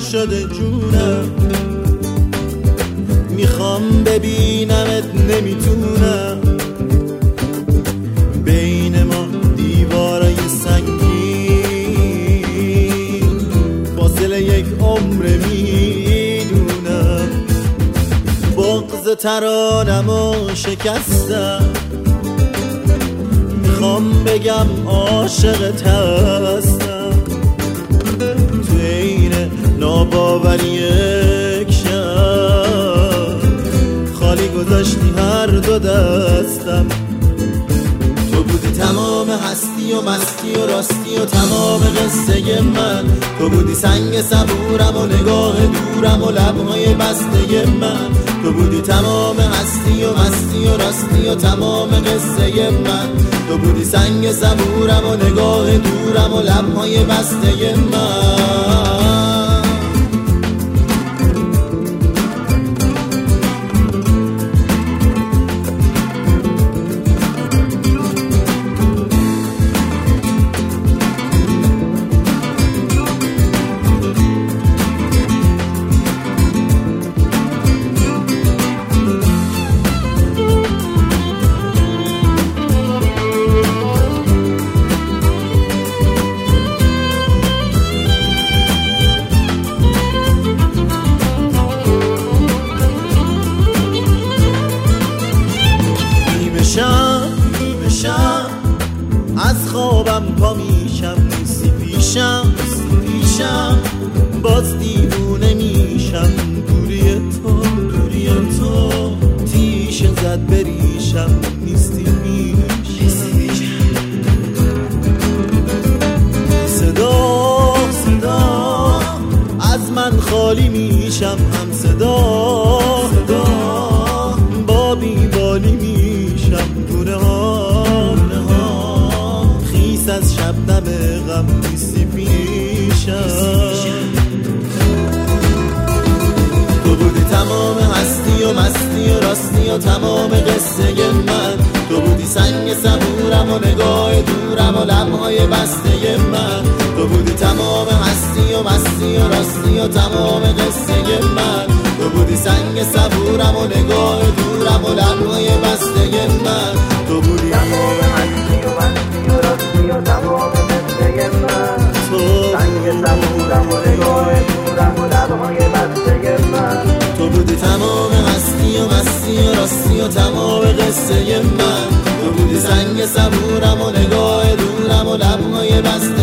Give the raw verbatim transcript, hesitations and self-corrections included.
شده جونم، میخوام ببینمت نمیتونم، بین ما دیوارای سنگین فاصله یک عمر میدونم. بغض ترانمو شکستم، میخوام بگم عاشقت هستم، تو این ناباوری یک شب خالی گذاشتی هر دو دستم. تو بودی تمام هستی و مستی و راستی و تمام قصه من، تو بودی سنگ صبورم و نگاه دورم و لبهای بسته من، تو بودی تمام هستی و مستی و راستی و تمام قصه من، تو بودی سنگ صبورم و نگاه دورم و لبهای بسته من. از خوابم پا میشم، نیستی پیشم نیستی پیشم، باز دیوونه میشم، دوری تو دوری تو تیشه زد بریشم، نیستی میشم. صدا صدا از من خالی میشم، هم صدا صدا با بیبالی میشم، گونه ها از شبنم غم نیستی پیشم. تو بودی تمام هستی و مستی و راستی و تمام قصه من، تو بودی سنگ صبورم و نگاه دورم و لبهای بسته من، تو بودی تمام هستی و مستی و راستی و تمام قصه من، تو بودی سنگ صبورم و نگاه دورم و لبهای بسته من، تو بودی تمام هستی و مستی و راستی و تمام قصه من، تو سنگ صبورم و نگاه دورم و لبهای بسته من، تو بودی تمام هستی و مستی و راستی و تمام قصه من، تو بودی سنگ صبورم و نگاه دورم و لبهای بسته